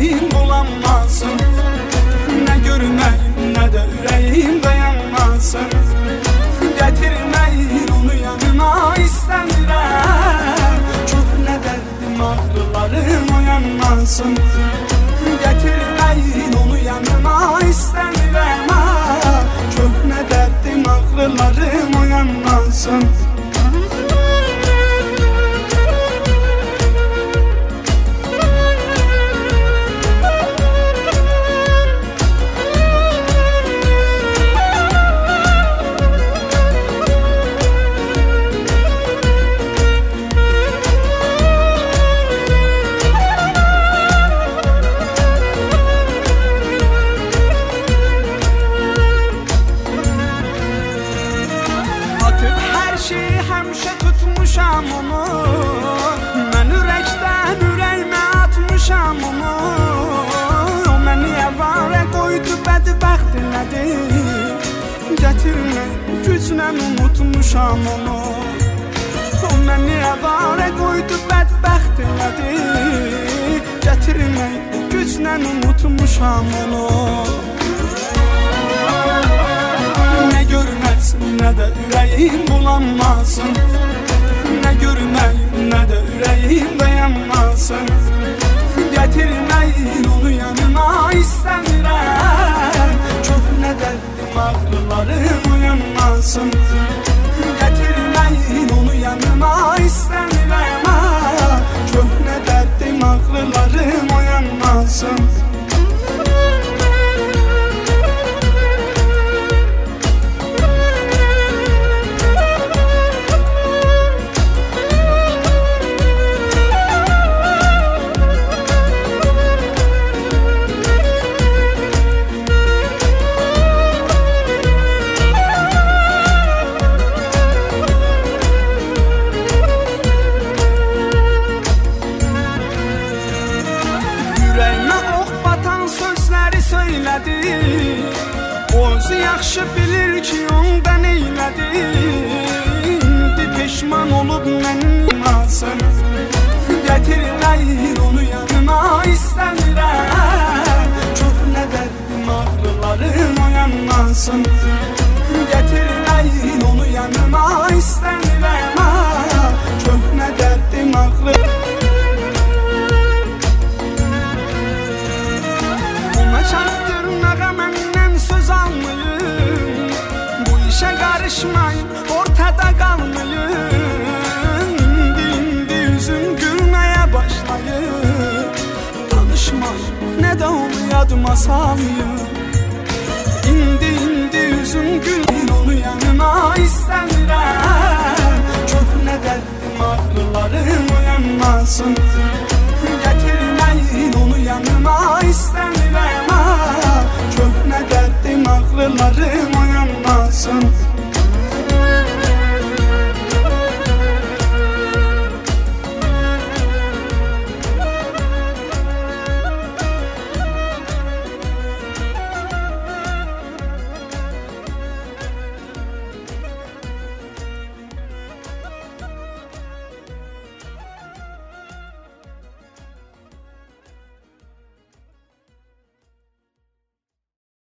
ürəyim bulanmasın. Nə görməyim, nə də ürəyim dayanmasın. Gətirməyin onu yanıma istəmirəm. Çox nə dərdim ağrılarım oyanmasın. Gətirməyin onu yanıma istəmirəm. Çox nə dərdim ağrılarım oyanmasın. Həmişə tutmuşam onu, mən ürəkdən ürəyimə atmışam onu. O məni əvvələ qoydu, bədbəxt elədi. Gətirmək güclə unutmuşam onu. O məni əvvələ qoydu, bədbəxt elədi. Gətirmək güclə unutmuşam onu. Nə görməsin, nə də ürəyim bulanmasın. Nə görməyim, nə də ürəyim dayanmasın. Gətirməyin onu yanıma istəmirəm. Çox nə dərdim ağrılarım oyanmasın. Gətirməyin onu yanıma istəmirəm. Çox nə dərdim ağrılarım oyanmasın. O özü yaxşı bilir ki, onda neylədi. İndi peşman olub mənim imasın. Gətirməyin onu yanıma istəmirəm. Çox nə dərdim ağrılarım oyanmasın. Gətirməyin onu yanıma istəmirəm. Çox nə dərdim ağrılarım. Ona çatdırmağa məndən söz almayın. Bu işə qarışmayın, ortada qalmayın. İndi üzüm gülməyə başlayın. Danışmayın, nə də onu yadıma salmayın. İndi üzüm gülməyin, onu yanıma istəmirəm. Çox nə dərdim ağrılarım oyanmasın.